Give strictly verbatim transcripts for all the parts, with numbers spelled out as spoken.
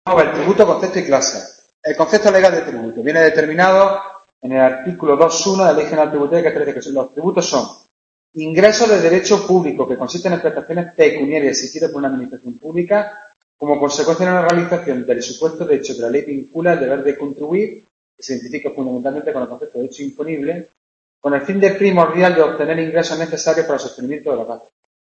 Vamos a ver, tributo, concepto y clase. El concepto legal de tributo viene determinado en el artículo dos punto uno de la Ley General Tributaria, que establece que los tributos son ingresos de derecho público que consisten en prestaciones pecuniarias exigidas por una administración pública como consecuencia de una realización del supuesto de hecho que la ley vincula el deber de contribuir, que se identifica fundamentalmente con el concepto de hecho imponible, con el fin de primordial de obtener ingresos necesarios para el sostenimiento de los gastos.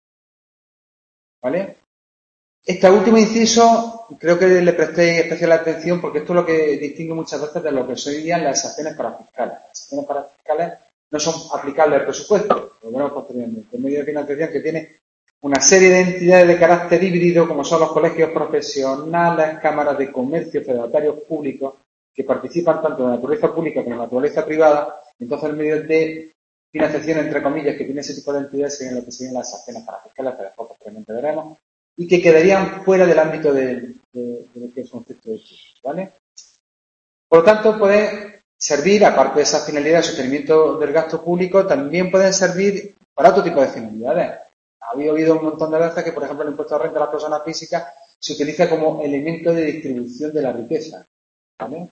¿Vale? Este último inciso creo que le prestéis especial atención porque esto es lo que distingue muchas veces de lo que son las exenciones parafiscales. Las exenciones parafiscales no son aplicables al presupuesto, lo veremos posteriormente. El medio de financiación que tiene una serie de entidades de carácter híbrido, como son los colegios profesionales, cámaras de comercio, fedatarios públicos, que participan tanto de naturaleza pública como de naturaleza privada. Entonces, el medio de financiación, entre comillas, que tiene ese tipo de entidades serían lo que serían las exenciones parafiscales, que después posteriormente veremos, y que quedarían fuera del ámbito de, de, de lo que es concepto de tributo, ¿vale? Por lo tanto, puede servir, aparte de esa finalidad de sostenimiento del gasto público, también pueden servir para otro tipo de finalidades. Había oído un montón de veces que, por ejemplo, el impuesto de renta de las personas físicas se utiliza como elemento de distribución de la riqueza, ¿vale?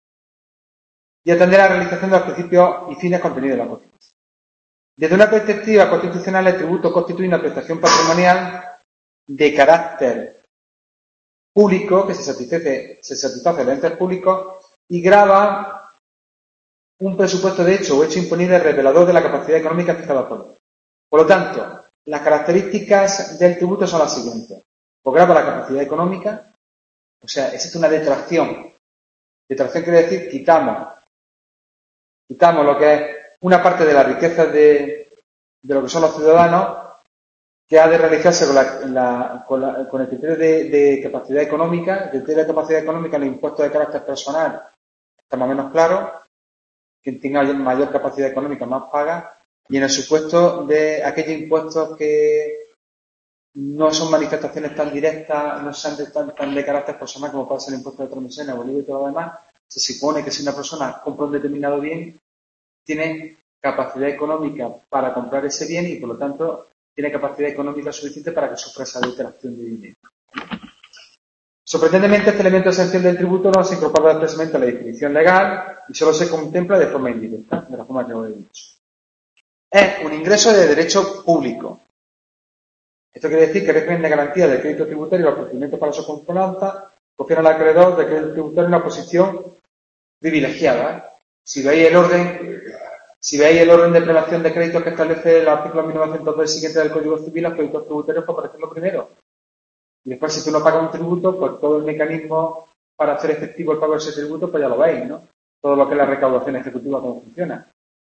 Y atender a la realización de los principios y fines contenidos en la Constitución. Desde una perspectiva constitucional, el tributo constituye una prestación patrimonial de carácter público que se satisface, se satisface de entes públicos y grava un presupuesto de hecho o hecho imponible revelador de la capacidad económica fijada por él. Por lo tanto, las características del tributo son las siguientes. Pues grava la capacidad económica, o sea, existe una detracción. Detracción quiere decir quitamos, quitamos lo que es una parte de la riqueza de, de lo que son los ciudadanos, que ha de realizarse con, la, la, con, la, con el criterio de, de capacidad económica. El criterio de capacidad económica en el impuesto de carácter personal está más o menos claro. Quien tenga mayor capacidad económica más paga. Y en el supuesto de aquellos impuestos que no son manifestaciones tan directas, no sean de, tan, tan de carácter personal como puede ser el impuesto de transmisión, abolido y todo lo demás, se supone que si una persona compra un determinado bien, tiene capacidad económica para comprar ese bien y por lo tanto tiene capacidad económica suficiente para que sufra esa detracción de dinero. Sorprendentemente, este elemento esencial del tributo no se incorpora expresamente a la definición legal y solo se contempla de forma indirecta, de la forma que os he dicho. Es un ingreso de derecho público. Esto quiere decir que régimen de garantía del crédito tributario y los procedimientos para su confianza confieren al acreedor de crédito tributario una posición privilegiada. Si veis el orden, si veis el orden de prelación de créditos que establece el artículo mil novecientos dos siguiente del Código Civil, los créditos tributarios pueden aparecer lo primero. Y después, si tú no pagas un tributo, pues todo el mecanismo para hacer efectivo el pago de ese tributo, pues ya lo veis, ¿no? Todo lo que es la recaudación ejecutiva, cómo funciona.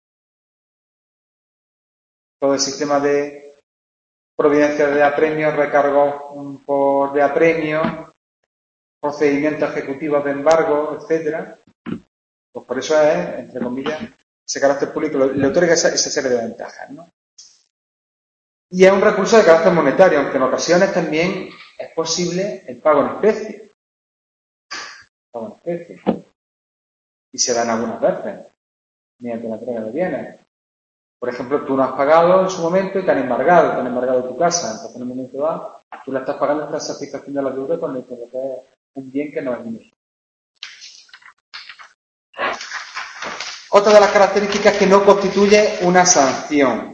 Todo el sistema de providencia de apremios, recargos por de apremio, procedimientos ejecutivos de embargo, etcétera. Pues por eso es, entre comillas, ese carácter público le otorga esa, esa serie de ventajas, ¿no? Y es un recurso de carácter monetario, aunque en ocasiones también es posible el pago en especie. El pago en especie. Y se dan algunas veces, mediante la entrega de bienes. Por ejemplo, tú no has pagado en su momento y te han embargado, te han embargado tu casa. Entonces, en un momento dado, tú la estás pagando esta satisfacción de la deuda con lo que es un bien que no es mío. Otra de las características es que no constituye una sanción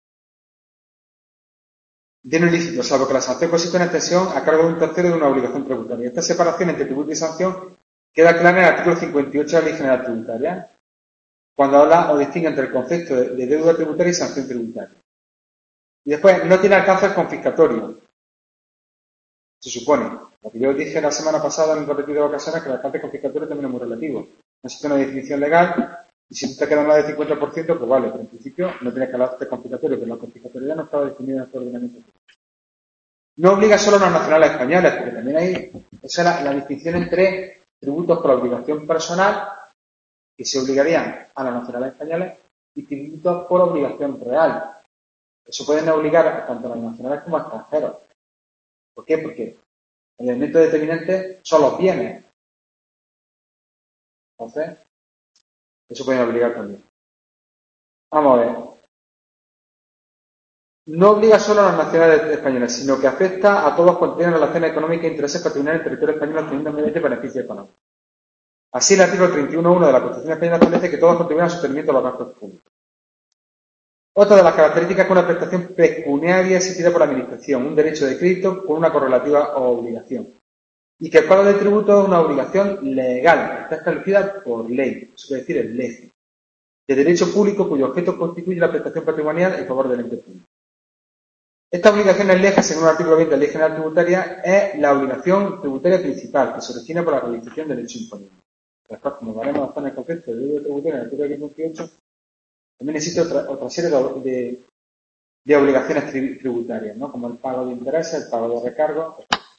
de un ilícito, salvo que la sanción consiste en extensión a cargo de un tercero de una obligación tributaria. Esta separación entre tributo y sanción queda clara en el artículo cincuenta y ocho de la Ley General Tributaria, cuando habla o distingue entre el concepto de, de deuda tributaria y sanción tributaria. Y después, no tiene alcance confiscatorio. Se supone. Lo que yo dije la semana pasada en repetidas ocasiones, que el alcance confiscatorio también es muy relativo. No existe una definición legal, y si te queda más del cincuenta por ciento, pues vale, pero en principio no tiene alcance confiscatorio, pero la confiscatoriedad no estaba definida en este ordenamiento. No obliga solo a los nacionales españoles, porque también hay esa es la, la distinción entre tributos por obligación personal, que se obligarían a los nacionales españoles, y tributos por obligación real. Eso pueden obligar tanto a los nacionales como a extranjeros. ¿Por qué? Porque el elemento determinante son los bienes. Entonces, eso puede obligar también. Vamos a ver. no obliga solo a las nacionalidades españolas, sino que afecta a todos cuantos tienen relaciones económicas e intereses patrimoniales en el territorio español obteniendo mediante beneficios económicos. Así, el artículo treinta y uno punto uno de la Constitución española establece que todos contribuyen al sostenimiento de los gastos públicos. Otra de las características es que una prestación pecuniaria exigida por la Administración, un derecho de crédito con una correlativa obligación. Y que el pago de tributo es una obligación legal, está establecida por ley, eso quiere decir el lege, de derecho público cuyo objeto constituye la prestación patrimonial en favor del ente público. Esta obligación en lege, según el artículo veinte de la Ley General Tributaria, es la obligación tributaria principal que se origina por la realización del hecho imponible. Después, como veremos hasta en el concepto del derecho tributario en el artículo veintiocho, también existe otra, otra serie de, de, de obligaciones tri, tributarias, ¿no? Como el pago de intereses, el pago de recargos.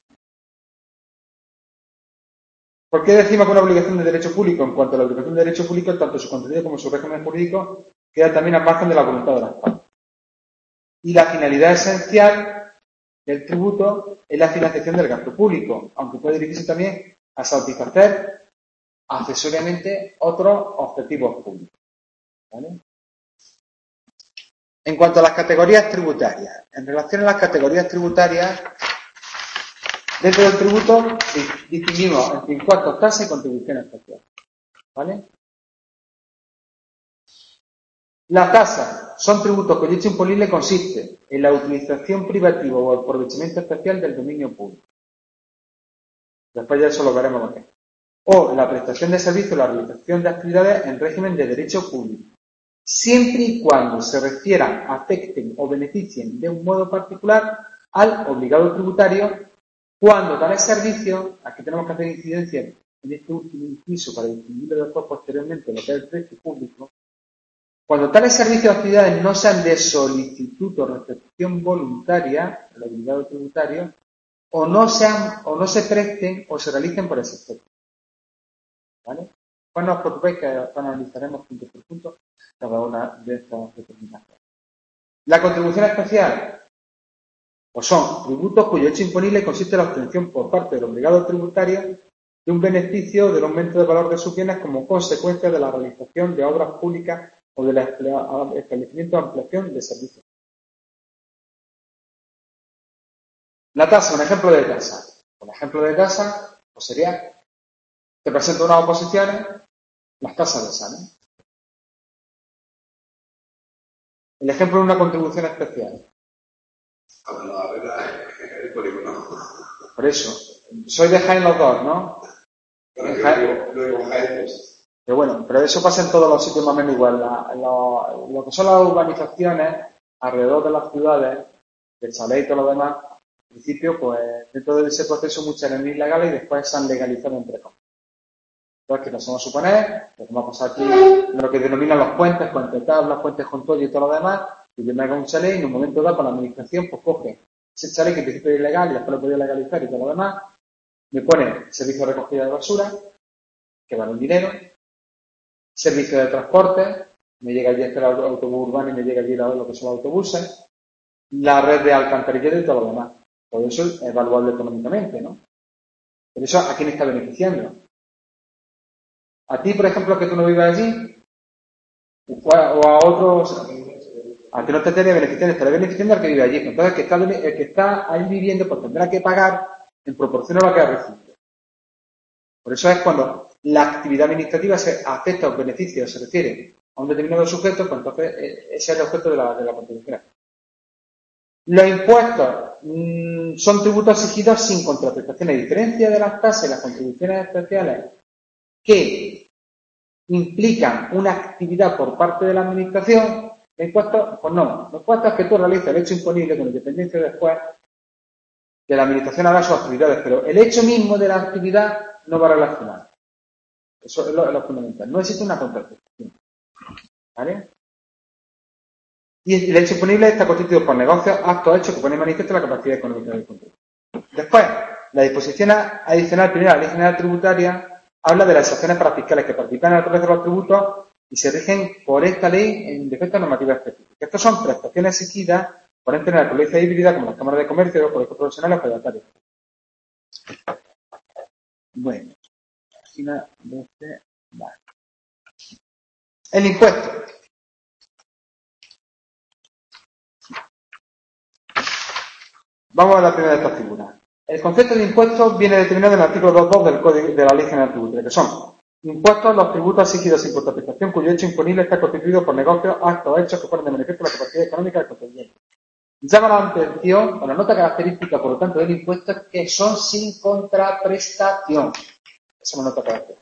¿Por qué decimos que una obligación de derecho público? En cuanto a la obligación de derecho público, tanto su contenido como su régimen jurídico queda también al margen de la voluntad de las partes. Y la finalidad esencial del tributo es la financiación del gasto público, aunque puede dirigirse también a satisfacer accesoriamente otros objetivos públicos. ¿Vale? En cuanto a las categorías tributarias, en relación a las categorías tributarias, dentro del tributo distinguimos entre impuestos, tasas y contribuciones especiales. ¿Vale? Las tasas son tributos cuyo hecho imponible consiste en la utilización privativa o aprovechamiento especial del dominio público. Después ya eso lo veremos lo que es. O la prestación de servicios o la realización de actividades en régimen de derecho público, siempre y cuando se refieran, afecten o beneficien de un modo particular al obligado tributario, cuando tales servicios, aquí tenemos que hacer incidencia en este último inciso para distinguirlo después posteriormente lo que es el precio público, cuando tales servicios o actividades no sean de solicitud o recepción voluntaria, el obligado tributario, o no sean, o no se presten o se realicen por el sector. ¿Vale? Pues no os preocupéis que analizaremos punto por punto cada una de estas determinaciones. La contribución especial, pues son tributos cuyo hecho imponible consiste en la obtención por parte del obligado tributario de un beneficio del aumento de valor de sus bienes como consecuencia de la realización de obras públicas o del establecimiento de ampliación de servicios. La tasa, un ejemplo de tasa. Un ejemplo de tasa, pues sería, te presento unas oposiciones, las tasas de examen. El ejemplo de una contribución especial. Cuando arregla el polígono. Por eso, soy de Jaén los dos, ¿no? Bueno, Jaén, luego Jaén, pues. Pero bueno, pero eso pasa en todos los sitios más o menos igual. La, lo, lo que son las urbanizaciones alrededor de las ciudades, de chalet y todo lo demás, al principio, pues, dentro de ese proceso muchas eran ilegales y después se han legalizado entre comillas. Entonces, que nos vamos a suponer, que vamos a pasar aquí lo que denominan los puentes, puentes tablas, puentes con todo y todo lo demás, y yo me hago un chalet y en un momento dado con la administración, pues coge ese chalet que en principio es ilegal y después lo podía legalizar y todo lo demás, me pone servicio de recogida de basura, que vale un dinero, servicio de transporte, me llega allí el autobús urbano y me llega allí lo que son los autobuses, la red de alcantarillado y todo lo demás. Todo eso es evaluable económicamente, ¿no? Pero eso, ¿a quién está beneficiando? A ti, por ejemplo, que tú no vivas allí, o a otros, a ti no te estaría beneficiando, estaría beneficiando al que vive allí. Entonces, el que está, el que está ahí viviendo, pues tendrá que pagar en proporción a lo que ha recibido. Por eso es cuando la actividad administrativa se afecta a un beneficio, se refiere a un determinado sujeto, pues entonces ese es el objeto de la, de la contribución. Los impuestos mmm, son tributos exigidos sin contraprestación, a diferencia de las tasas y las contribuciones especiales que implican una actividad por parte de la administración. Los impuestos, pues no, los impuestos es que tú realizas el hecho imponible con independencia después que la administración haga sus actividades, pero el hecho mismo de la actividad no va relacionado. Eso es lo, es lo fundamental. No existe una contraprestación. ¿Vale? Y el hecho imponible está constituido por negocios, actos hechos que ponen manifiesto la capacidad económica del control. Después, la disposición adicional primera de la Ley General Tributaria habla de las excepciones para fiscales que participan en el proceso de los tributos y se rigen por esta ley en defectos normativas específicas. Estas son prestaciones exigidas por entes de naturaleza híbrida como las cámaras de comercio, colegios profesionales o fedatarios. Bueno, página doce, vale. El impuesto. Vamos a la primera de estas figuras. El concepto de impuestos viene determinado en el artículo dos punto dos del Código de la Ley General Tributaria, que son impuestos a los tributos exigidos sin contraprestación cuyo hecho imponible está constituido por negocios, actos o hechos que ponen de manifiesto la capacidad económica del contribuyente. Llama la atención, con la nota característica, por lo tanto, del impuesto es que son sin contraprestación. Esa es una nota característica.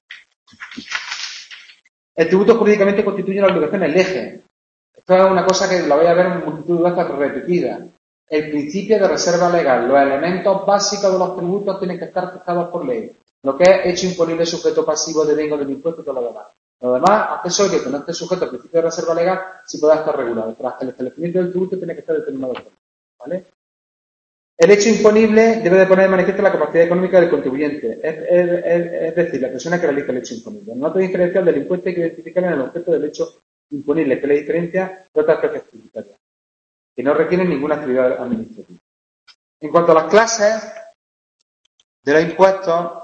El tributo jurídicamente constituye la obligación el eje. Esto es una cosa que la voy a ver en multitud de veces repetida. El principio de reserva legal. Los elementos básicos de los tributos tienen que estar fijados por ley. Lo que es hecho imponible, sujeto pasivo, devengo del impuesto y todo lo demás. Lo demás, accesorios que no esté sujeto al principio de reserva legal, sí puede estar regulado. Pero hasta el establecimiento del tributo tiene que estar determinado por ley. ¿Vale? El hecho imponible debe de poner de manifiesto la capacidad económica del contribuyente, es, es, es, es decir, la persona que realiza el hecho imponible. El nota diferencial del impuesto hay que identificar en el objeto del hecho imponible, que le diferencia de otras especies tributarias, que no requieren ninguna actividad administrativa. En cuanto a las clases de los impuestos,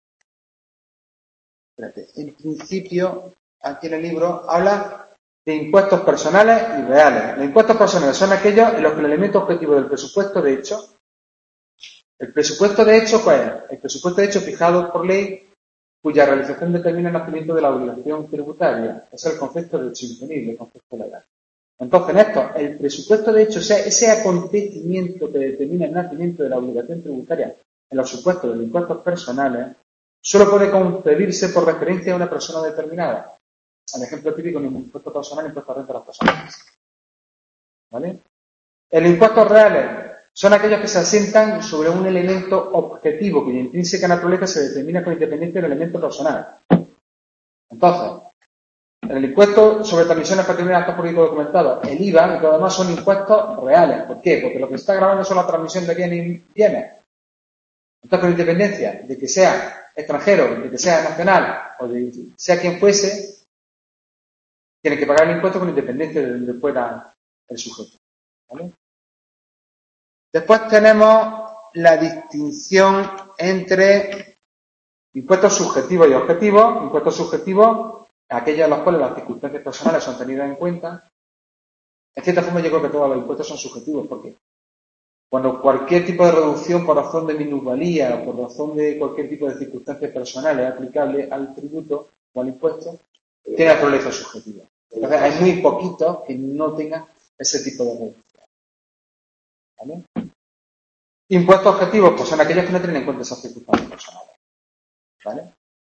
espérate, en principio, aquí en el libro, habla de impuestos personales y reales. Los impuestos personales son aquellos en los que el elemento objetivo del presupuesto de hecho, el presupuesto de hecho, ¿cuál es? El presupuesto de hecho fijado por ley, cuya realización determina el nacimiento de la obligación tributaria. Es el concepto de hecho imponible, el concepto legal. Entonces, en esto, el presupuesto de hecho, o sea, ese acontecimiento que determina el nacimiento de la obligación tributaria en los supuestos de los impuestos personales, solo puede concebirse por referencia a una persona determinada. El ejemplo típico en el impuesto personal, el impuesto de renta a las personas. ¿Vale? El impuestos reales son aquellos que se asientan sobre un elemento objetivo cuya intrínseca naturaleza se determina con independencia del elemento personal. Entonces, en el impuesto sobre transmisiones patrimoniales, actos jurídicos documentados, el I V A y todo lo demás son impuestos reales. ¿Por qué? Porque lo que se está grabando son la transmisión de bienes y bienes. Entonces, con independencia de que sea extranjero, de que sea nacional o de que sea quien fuese, tiene que pagar el impuesto con independencia de donde fuera el sujeto. ¿Vale? Después tenemos la distinción entre impuestos subjetivos y objetivos. Impuestos subjetivos, aquellos en los cuales las circunstancias personales son tenidas en cuenta. En cierta forma, yo creo que todos los impuestos son subjetivos, porque cuando cualquier tipo de reducción por razón de minusvalía o por razón de cualquier tipo de circunstancias personales es aplicable al tributo o al impuesto, tiene naturaleza subjetiva. Entonces, hay muy poquitos que no tengan ese tipo de reducción. ¿Vale? Impuestos objetivos, pues son aquellos que no tienen en cuenta esas circunstancias personales. ¿Vale?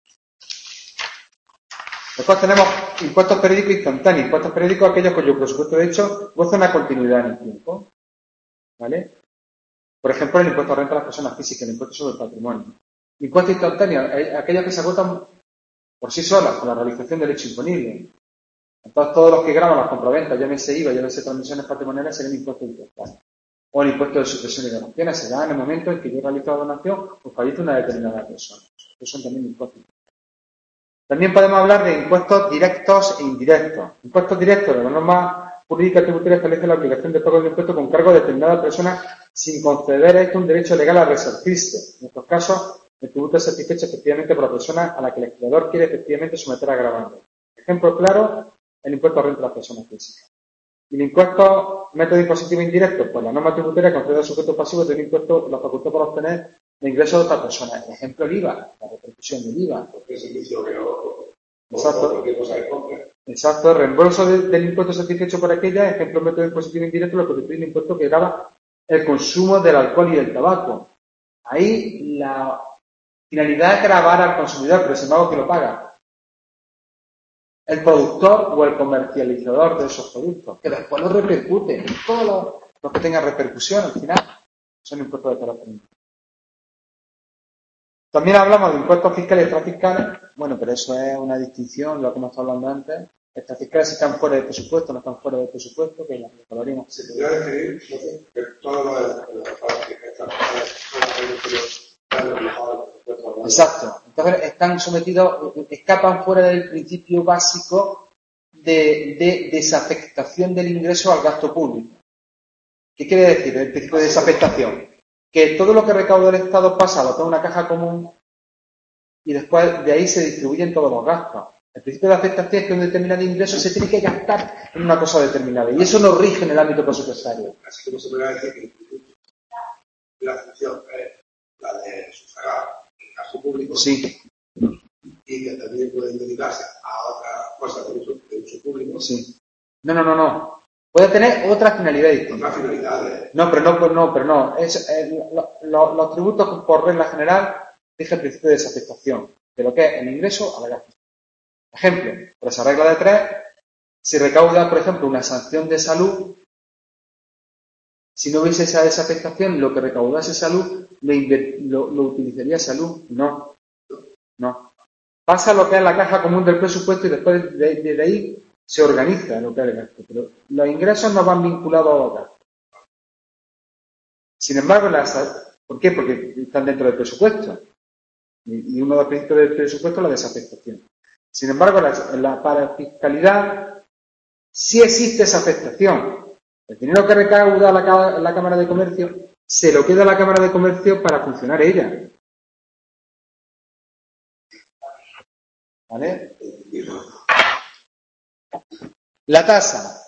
Después tenemos impuestos periódicos instantáneos. Impuestos periódicos, aquellos cuyo presupuesto de hecho goza una continuidad en el tiempo. ¿Vale? Por ejemplo, el impuesto de renta a las personas físicas, el impuesto sobre el patrimonio. Impuestos instantáneos, aquellos que se agotan por sí solas, con la realización del hecho imponible. Entonces, todos los que graban las compraventas, llámese I V A, llámese transmisiones patrimoniales, serían impuestos instantáneos. O el impuesto de sucesión y donaciones se da en el momento en que yo realizo la donación o fallece una determinada persona. Estos son también impuestos. También podemos hablar de impuestos directos e indirectos. Impuestos directos, de la norma jurídica tributaria establece la obligación de pago de impuestos con cargo a determinada persona sin conceder a esto un derecho legal a resarcirse. En estos casos, el tributo es satisfecho efectivamente por la persona a la que el legislador quiere efectivamente someter a agravante. Ejemplo claro, el impuesto a renta a las personas físicas. Y el impuesto, método impositivo indirecto, pues la norma tributaria concede al sujeto pasivo de un impuesto la facultad para obtener el ingreso de otra persona. Ejemplo, el I V A, la repercusión del I V A. Porque es servicio que no. Exacto. Cosa de compra. Exacto, reembolso de, del impuesto satisfecho por aquella, ejemplo, método impositivo indirecto, lo que constituye el impuesto que grava el consumo del alcohol y del tabaco. Ahí la finalidad es gravar al consumidor, pero sin embargo, que lo paga el productor o el comercializador de esos productos, que después lo repercute. Todos los, los que tengan repercusión, al final, son impuestos de carácter. También hablamos de impuestos fiscales y extrafiscales. Bueno, pero eso es una distinción, lo que hemos estado hablando antes. Extrafiscales están fuera del presupuesto, no están fuera del presupuesto, que ya lo hablaríamos. Se podría definir que todo lo de las partes extrafiscales están reflejados. Exacto. Entonces están sometidos, escapan fuera del principio básico de, de desafectación del ingreso al gasto público. ¿Qué quiere decir el principio de desafectación? Que todo lo que recauda el Estado pasa a lo que es una caja común y después de ahí se distribuyen todos los gastos. El principio de afectación es que un determinado ingreso se tiene que gastar en una cosa determinada y eso no rige en el ámbito presupuestario. Así como se puede decir que primera función es la de sufragar el gasto público. Sí. Y que también pueden dedicarse a otras cosas de uso, de uso público. Sí. No, no, no, no. Puede tener otra finalidad distinta. Otras finalidades. No, pero no, no, pero no. Es, eh, lo, lo, los tributos, por regla general, rige el principio de desafectación de lo que es el ingreso a la gasto. Ejemplo, por esa regla de tres, si recauda, por ejemplo, una sanción de salud, si no hubiese esa desafectación, lo que recaudase salud, lo, lo, lo utilizaría salud. No, no. Pasa lo que es la caja común del presupuesto y después de, de, de ahí se organiza lo que es el gasto. Pero los ingresos no van vinculados a los gastos. Sin embargo, las, ¿por qué? Porque están dentro del presupuesto. Y, y uno de los principios del presupuesto es la desafectación. Sin embargo, la, la, para la fiscalidad sí existe esa afectación. El dinero que recauda la, la Cámara de Comercio se lo queda a la Cámara de Comercio para funcionar ella. ¿Vale? La tasa.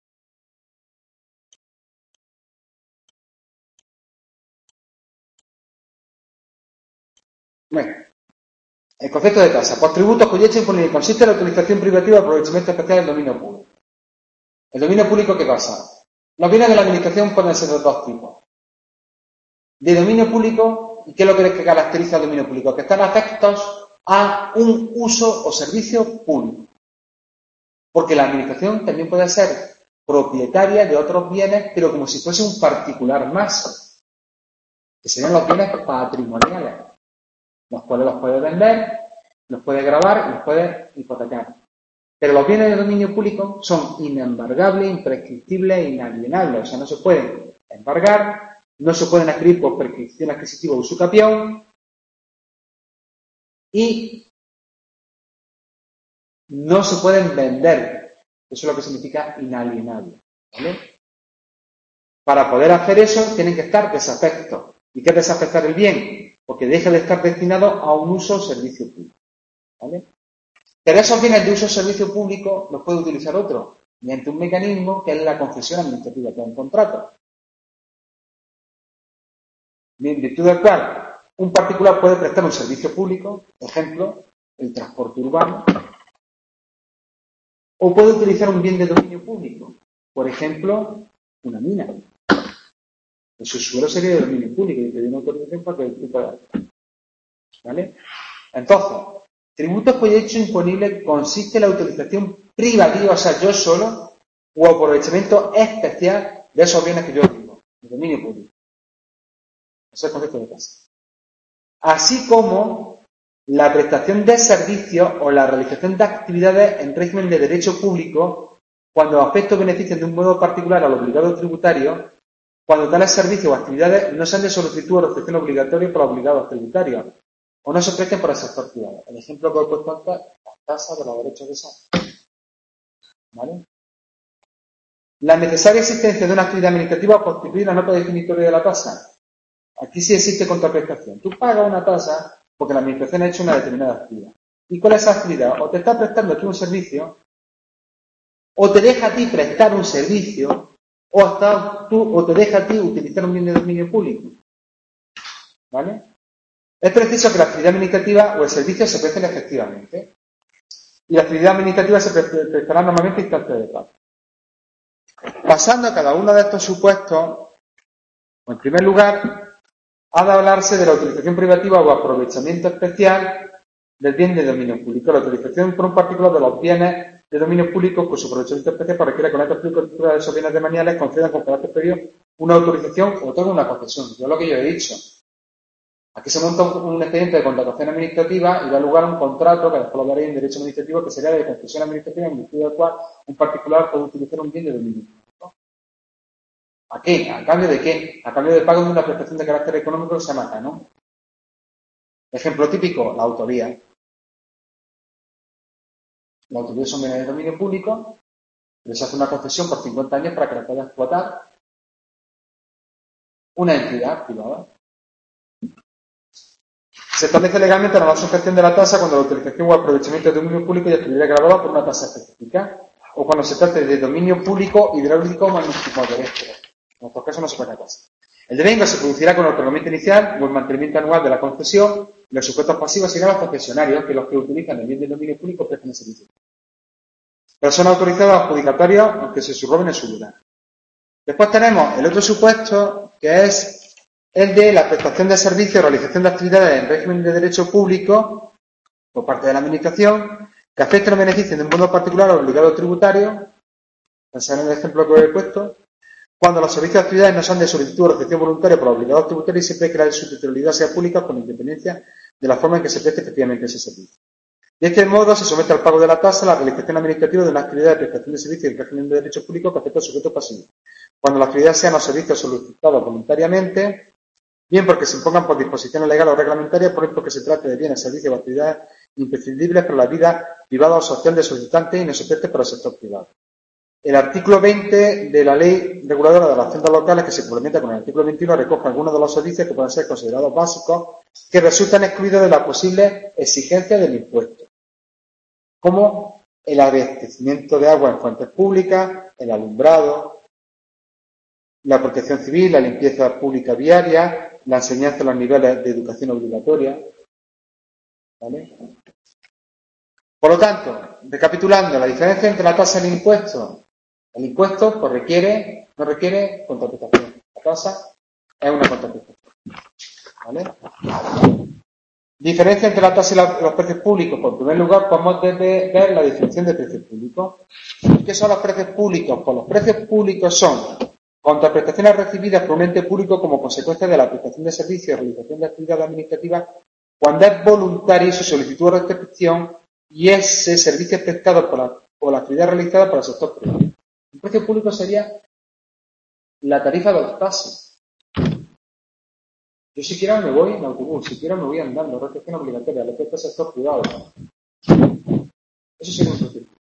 Bueno, el concepto de tasa. Por tributos cuyo hecho imponible consiste en la utilización privativa o aprovechamiento especial del dominio público. ¿El dominio público qué pasa? Los bienes de la administración pueden ser de dos tipos. De dominio público, ¿y qué es lo que caracteriza al dominio público? Que están afectos a un uso o servicio público. Porque la administración también puede ser propietaria de otros bienes, pero como si fuese un particular más, que serían los bienes patrimoniales, los cuales los puede vender, los puede gravar y los puede hipotecar. Pero los bienes de dominio público son inembargables, imprescriptibles e inalienables. O sea, no se pueden embargar, no se pueden adquirir por prescripción adquisitiva o usucapión y no se pueden vender. Eso es lo que significa inalienable. ¿Vale? Para poder hacer eso tienen que estar desafectos. ¿Y qué es desafectar el bien? Porque deja de estar destinado a un uso o servicio público. ¿Vale? Pero esos bienes de uso o servicio público los puede utilizar otro, mediante un mecanismo que es la concesión administrativa, que es un contrato. En virtud del cual un particular puede prestar un servicio público, ejemplo, el transporte urbano, o puede utilizar un bien de dominio público, por ejemplo, una mina. El subsuelo sería de dominio público y pedir una autorización para que el tipo de... ¿Vale? Entonces, tributos cuyo hecho imponible consiste en la utilización privativa, o sea, yo solo, o aprovechamiento especial de esos bienes que yo digo, de dominio público. Ese es el concepto de tasa. Así como la prestación de servicios o la realización de actividades en régimen de derecho público, cuando los aspectos benefician de un modo particular al obligado tributario, cuando tales servicios o actividades no sean de solicitud o recepción obligatoria por los obligados tributarios, o no se presten por el sector privado. El ejemplo que os he puesto antes, la tasa de los derechos de esa. ¿Vale? La necesaria existencia de una actividad administrativa constituye la nota definitoria de la tasa. Aquí sí existe contraprestación. Tú pagas una tasa porque la administración ha hecho una determinada actividad. ¿Y cuál es esa actividad? O te está prestando aquí un servicio, o te deja a ti prestar un servicio, o, hasta tú, o te deja a ti utilizar un bien de dominio público. ¿Vale? Es preciso que la actividad administrativa o el servicio se presten efectivamente. Y la actividad administrativa se prestará normalmente en instantes de pago. Pasando a cada uno de estos supuestos, en primer lugar, ha de hablarse de la utilización privativa o aprovechamiento especial del bien de dominio público. La utilización por un particular de los bienes de dominio público por su aprovechamiento especial para que la con esta estructura de esos bienes demaniales concedan con carácter previo una autorización o toda una concesión. Yo lo que yo he dicho. Aquí se monta un, un expediente de contratación administrativa y da lugar a un contrato, que después lo veréis en derecho administrativo, que sería de concesión administrativa en virtud del cual un particular puede utilizar un bien de dominio público. ¿A qué? ¿A cambio de qué? A cambio de pago de una prestación de carácter económico que se llama canon. Ejemplo típico, la autoría. La autoría son bienes de dominio público, les hace una concesión por cincuenta años para que la pueda explotar una entidad privada. Se establece legalmente la no sujeción de la tasa cuando la utilización o aprovechamiento de dominio público ya estuviera grabada por una tasa específica, o cuando se trate de dominio público hidráulico o marítimo terrestre. En estos casos no se paga tasa. El devengo se producirá con el otorgamiento inicial o el mantenimiento anual de la concesión. Los sujetos pasivos serán los concesionarios, que los que utilizan el bien del dominio público prestan el servicio. Personas autorizadas adjudicatarias, aunque se subroben en su lugar. Después tenemos el otro supuesto, que es el de la prestación de servicios o realización de actividades en régimen de derecho público por parte de la Administración, que afecten o beneficien de un modo particular o obligado tributario. Pensar en el ejemplo que he puesto. Cuando los servicios de actividades no son de solicitud o recepción voluntaria por obligados tributarios y siempre que la su titularidad sea pública con independencia de la forma en que se preste efectivamente ese servicio. De este modo se somete al pago de la tasa la realización administrativa de una actividad de prestación de servicios en régimen de derecho público que afecta al sujeto pasivo. Cuando la actividad sean los servicios solicitados voluntariamente, bien porque se impongan por disposiciones legales o reglamentarias, por ejemplo que se trate de bienes, servicios o actividades imprescindibles para la vida privada o social del solicitante y no se preste para el sector privado. El artículo veinte de la Ley Reguladora de las Haciendas Locales, que se complementa con el artículo veintiuno, recoge algunos de los servicios que pueden ser considerados básicos que resultan excluidos de la posible exigencia del impuesto, como el abastecimiento de agua en fuentes públicas, el alumbrado, la protección civil, la limpieza pública viaria, la enseñanza en los niveles de educación obligatoria. ¿Vale? Por lo tanto, recapitulando, la diferencia entre la tasa y el impuesto. El impuesto pues, requiere, no requiere contraprestación. La tasa es una contraprestación. ¿Vale? Diferencia entre la tasa y la, los precios públicos. Pues, en primer lugar, podemos ver la definición de precios públicos. ¿Qué son los precios públicos? Pues los precios públicos son contraprestaciones recibidas por un ente público como consecuencia de la prestación de servicios y realización de actividades administrativas cuando es voluntaria su solicitud o recepción y ese servicio es prestado por la, por la actividad realizada por el sector privado. El precio público sería la tarifa de los taxis. Yo si quiero me voy en autobús, si quiero me voy andando, recepción obligatoria, le presta el sector privado. Eso sería un precio público.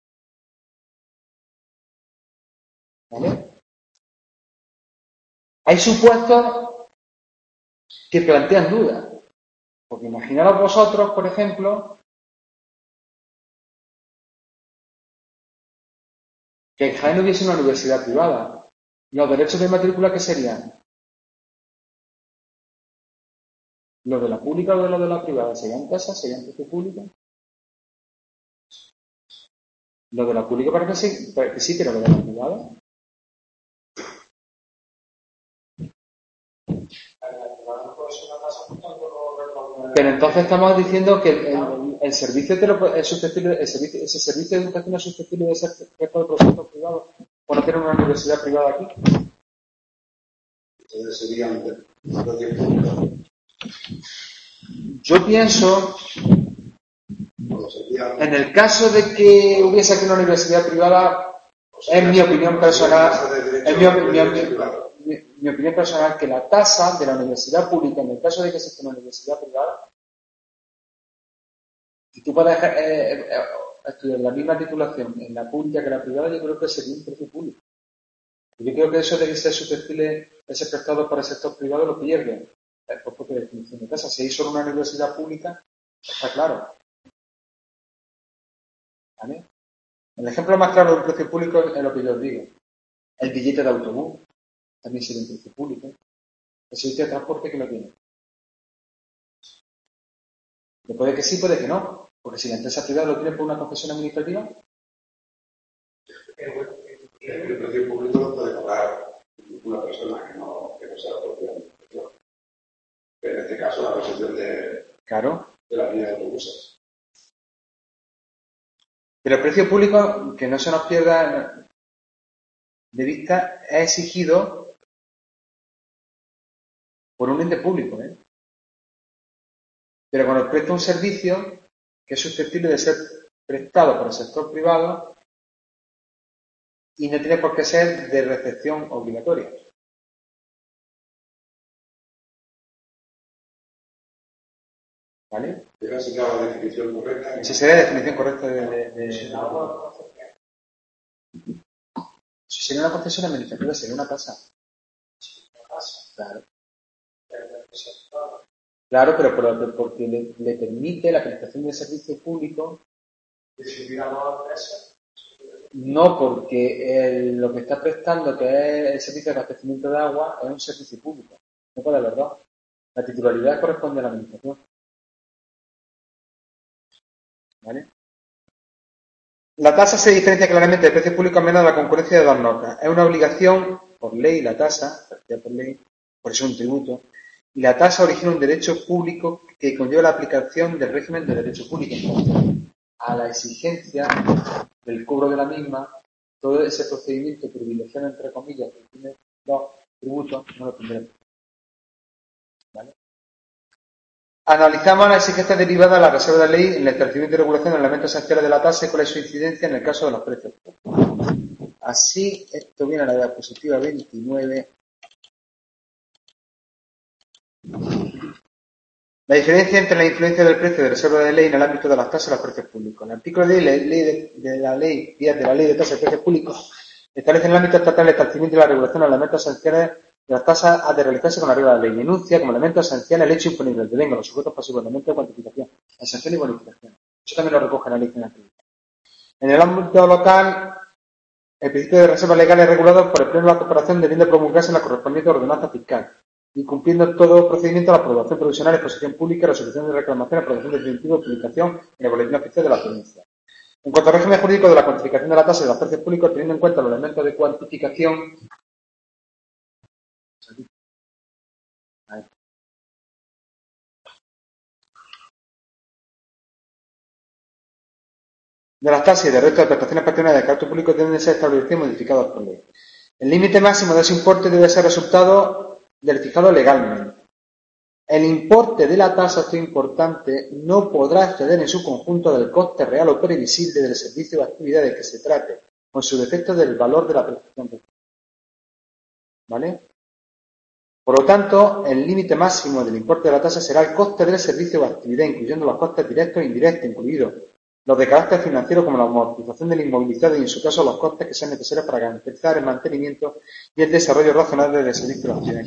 ¿Vale? Hay supuestos que plantean dudas. Porque imaginaros vosotros, por ejemplo, que en Jaén hubiese una universidad privada. ¿Los derechos de matrícula qué serían? ¿Los de la pública o de los de la privada? ¿Serían tasas? ¿Serían precio público? Los de la pública parece que sí, parece que sí, pero los de la privada. Pero entonces estamos diciendo que el, el, el servicio te lo, es susceptible, el servicio, ese servicio de educación es susceptible de ser prestado por sector privado por hacer una universidad privada aquí. Entonces serían precios públicos. Yo pienso, en el caso de que hubiese aquí una universidad privada, es mi opinión personal, es mi, mi, mi, mi opinión personal que la tasa de la universidad pública, en el caso de que exista una universidad privada, si tú puedes eh, eh, estudiar la misma titulación en la pública que la privada, yo creo que sería un precio público. Yo creo que eso de que sea susceptible de ser prestado por el sector privado lo pierde. Por propia definición de tasa. Si hay solo una universidad pública, está claro. ¿Vale? El ejemplo más claro de un precio público es lo que yo os digo. El billete de autobús también sería un precio público. El servicio de transporte que lo tiene. Puede que sí, puede que no. Porque si la empresa privada lo tiene por una concesión administrativa. El precio público lo puede pagar una persona que no, que no sea propia administración. En este caso, la concesión de, claro. de la línea de autobuses. Pero el precio público, que no se nos pierda de vista, es exigido por un ente público. ¿eh? Pero cuando presta un servicio que es susceptible de ser prestado por el sector privado y no tiene por qué ser de recepción obligatoria. ¿Vale? Esa sería la definición correcta. Esa sería la definición correcta de... de, de, de... Si sería una concesión administrativa, sería una tasa. Claro. Claro, pero, pero porque le, le permite la prestación de servicio público. ¿Y si miramos a la empresa? No, porque el, lo que está prestando, que es el servicio de abastecimiento de agua, es un servicio público. No puede haber dos. La titularidad corresponde a la administración. ¿Vale? La tasa se diferencia claramente del precio público a menos de la concurrencia de dos notas. Es una obligación por ley la tasa, por ley, por eso es un tributo, y la tasa origina un derecho público que conlleva la aplicación del régimen de derecho público. A la exigencia del cobro de la misma, todo ese procedimiento privilegiado, entre comillas, que tiene los tributos, no lo tendremos. ¿Vale? Analizamos las exigencias derivadas de la reserva de ley en el establecimiento y regulación de elementos esenciales de la tasa y cuál es su incidencia en el caso de los precios. Así, esto viene a la diapositiva veintinueve. La diferencia entre la influencia del precio de reserva de ley en el ámbito de las tasas y los precios públicos. El artículo de, ley de, de la ley diez de la ley de tasas y precios públicos establece en el ámbito estatal el establecimiento y la regulación de elementos esenciales de las tasas ha de realizarse con la regla de la ley. Enuncia como elemento esencial el hecho imponible, el devengo, los sujetos pasivos, elementos de cuantificación, exención y bonificación. Eso también lo recoge la ley general. En el ámbito local, el principio de reserva legal es regulado por el Pleno de la Corporación, debiendo promulgarse en la correspondiente ordenanza fiscal y cumpliendo todo procedimiento a la aprobación provisional, exposición pública, resolución de reclamación, aprobación definitiva, publicación en el boletín oficial de la provincia. En cuanto al régimen jurídico de la cuantificación de la tasa y de los precios públicos, teniendo en cuenta los elementos de cuantificación de las tasas y de resto de prestaciones patronales de carácter público deben ser establecidos y modificados por ley. El límite máximo de ese importe debe ser resultado del fijado legalmente. El importe de la tasa, esto es importante, no podrá exceder en su conjunto del coste real o previsible del servicio o actividades que se trate, con su defecto del valor de la prestación. ¿Vale? Por lo tanto, el límite máximo del importe de la tasa será el coste del servicio o actividad, incluyendo los costes directos e indirectos, incluidos los de carácter financiero como la amortización del inmovilizado y, en su caso, los costes que sean necesarios para garantizar el mantenimiento y el desarrollo razonable del servicio o actividad.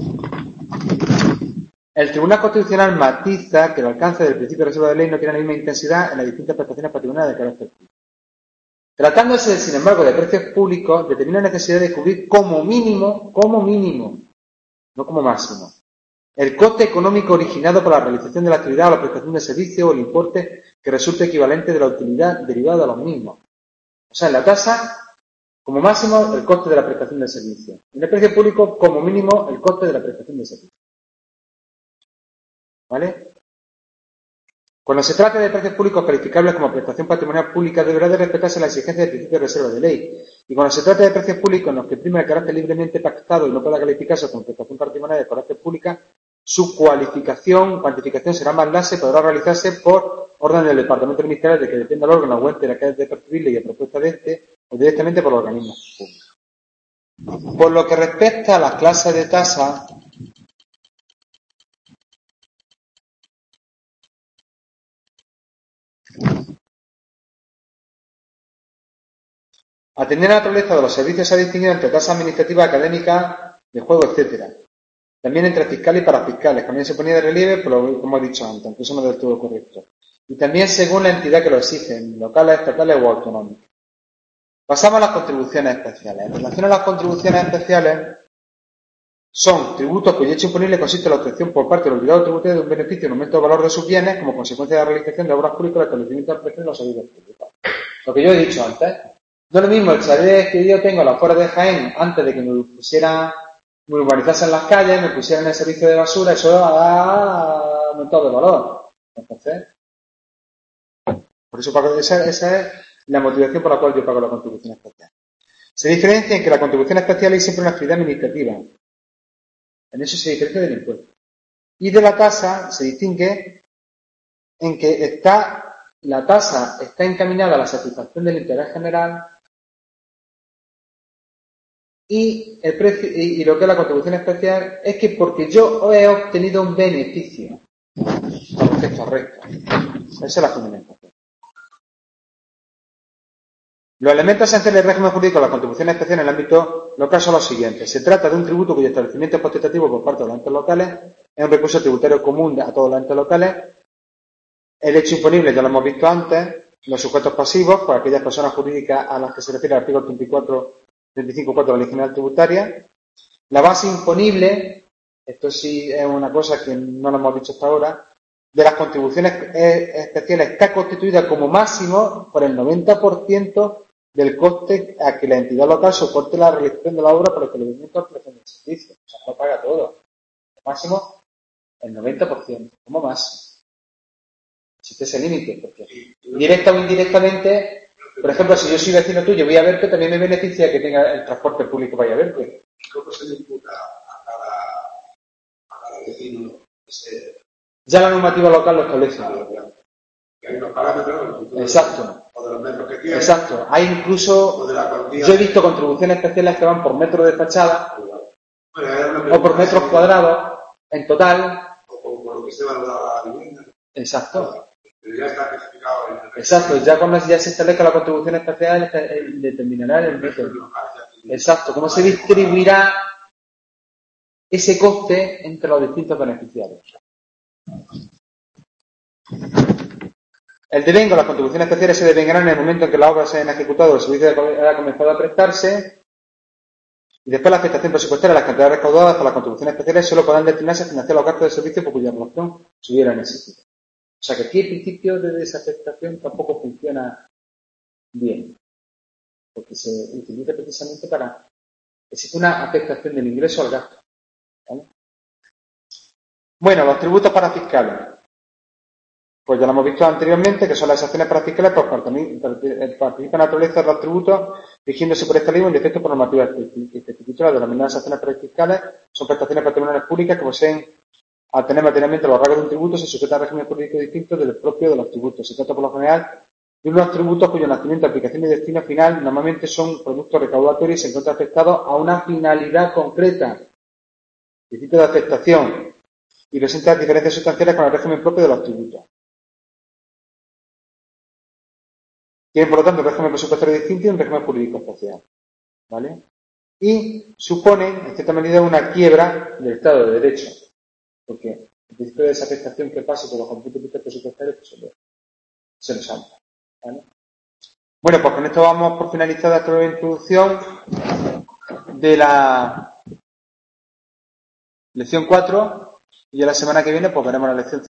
El Tribunal Constitucional matiza que el alcance del principio de reserva de ley no tiene la misma intensidad en las distintas prestaciones patrimoniales de carácter público. Tratándose, sin embargo, de precios públicos, determina la necesidad de cubrir como mínimo, como mínimo, no como máximo, el coste económico originado por la realización de la actividad o la prestación de servicio o el importe que resulte equivalente de la utilidad derivada de los mismos. O sea, en la tasa, como máximo, el coste de la prestación de servicio. En el precio público, como mínimo, el coste de la prestación de servicio. ¿Vale? Cuando se trata de precios públicos calificables como prestación patrimonial pública, deberá de respetarse la exigencia del principio de reserva de ley. Y cuando se trata de precios públicos en los que prima el carácter libremente pactado y no pueda calificarse como prestación patrimonial de carácter pública, su cualificación, cuantificación será más laxa y podrá realizarse por orden del Departamento Ministerial de que dependa el órgano o ente de que es de percibible y a propuesta de este, o directamente por los organismos públicos. Por lo que respecta a las clases de tasa, atendiendo a la naturaleza de los servicios se ha distinguido entre tasas administrativas, académicas, de juego, etcétera. También entre fiscales y parafiscales. También se ponía de relieve, pero como he dicho antes, aunque eso no es del todo correcto. Y también según la entidad que lo exige, locales, estatales o autonómicas. Pasamos a las contribuciones especiales. En relación a las contribuciones especiales, son tributos cuyo hecho imponible consiste en la obtención por parte del obligado tributario de un beneficio en aumento del valor de sus bienes como consecuencia de la realización de obras públicas, el establecimiento de precios de los servicios públicos. Lo que yo he dicho antes. No es lo mismo el chalet que yo tengo a las afueras de Jaén antes de que me pusieran, me urbanizasen las calles, me pusieran el servicio de basura, eso ha aumentado de valor. Entonces, por eso pago, esa, esa es la motivación por la cual yo pago la contribución especial. Se diferencia en que la contribución especial es siempre una actividad administrativa. En eso se diferencia del impuesto. Y de la tasa se distingue en que está, la tasa está encaminada a la satisfacción del interés general y, el precio, y, y lo que es la contribución especial es que porque yo he obtenido un beneficio con respecto al resto. Esa es la fundamentación. Los elementos esenciales del régimen jurídico de la contribución especial en el ámbito local son los siguientes. Se trata de un tributo cuyo establecimiento es potestativo por parte de los entes locales, es un recurso tributario común a todos los entes locales. El hecho imponible ya lo hemos visto antes, Los sujetos pasivos, pues aquellas personas jurídicas a las que se refiere el artículo treinta y cuatro, treinta y cinco punto cuatro de la Ley General Tributaria. La base imponible, esto sí es una cosa que no lo hemos dicho hasta ahora, de las contribuciones especiales está constituida como máximo por el noventa por ciento del coste a que la entidad local soporte la realización de la obra por el establecimiento o prestación del servicio. O sea, no paga todo. El máximo, el noventa por ciento, como máximo. Existe ese límite, porque directa o indirectamente, por ejemplo, si yo soy vecino tuyo, voy a verte, también me beneficia que tenga el transporte público para ir a verte. ¿Cómo se le imputa a cada, a cada vecino ese? Ya la normativa local lo establece. Claro, claro. Que hay unos parámetros. Exacto. O de los metros que tiene. Exacto. Hay incluso, o de la cuantía. Yo he visto contribuciones especiales que van por metro de fachada, bueno, o por metros cuadrados, en total. O por, por lo que se valora la vivienda. Exacto. Pero ya está especificado en el. Exacto. Ya cuando ya se establezca la contribución especial, determinará el método. Exacto. Cómo se distribuirá ese coste entre los distintos beneficiarios. El devengo, las contribuciones especiales se devengarán en el momento en que la obra se haya ejecutado o el servicio haya comenzado a prestarse, y después la afectación presupuestaria, las cantidades recaudadas por las contribuciones especiales solo podrán destinarse a financiar los gastos de servicio por cuya relación se hubieran existido. O sea que aquí el principio de desafectación tampoco funciona bien, porque se utiliza precisamente para existe una afectación del ingreso al gasto. ¿Vale? Bueno, los tributos parafiscales. Pues ya lo hemos visto anteriormente, que son las acciones parafiscales, pues participan a través de los tributos, rigiéndose por esta ley en defecto por normativa específica. Las denominadas acciones parafiscales son prestaciones patrimoniales públicas que poseen, al tener materialmente los rasgos de un tributo, se sujetan a regímenes jurídicos distintos del propio de los tributos. Se trata por lo general de unos tributos cuyo nacimiento, aplicación y destino final normalmente son productos recaudatorios y se encuentran afectados a una finalidad concreta, principio de aceptación, y presentan diferencias sustanciales con el régimen propio de los tributos. Tienen, por lo tanto, un régimen presupuestario distinto y un régimen jurídico especial. ¿Vale? Y suponen, en cierta medida, una quiebra del Estado de Derecho. Porque el principio de desafectación que pase por los compuestos presupuestarios pues, se lo, se lo salta. ¿Vale? Bueno, pues con esto vamos por finalizada esta introducción de la lección cuatro. Y ya la semana que viene pues veremos la lección